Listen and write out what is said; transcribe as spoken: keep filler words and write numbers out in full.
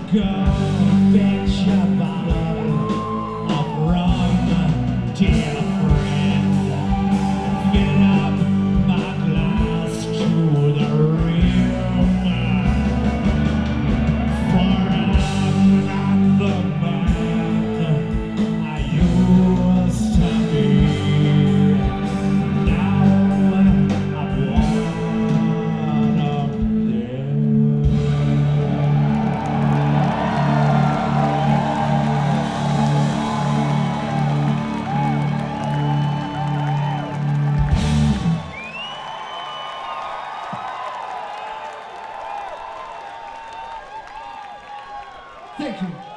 Go fetch a bottle of rum, dear friend. Fill up my glass to the rim. For I'm not the man I used to be. Now I'm one of them. Thank you.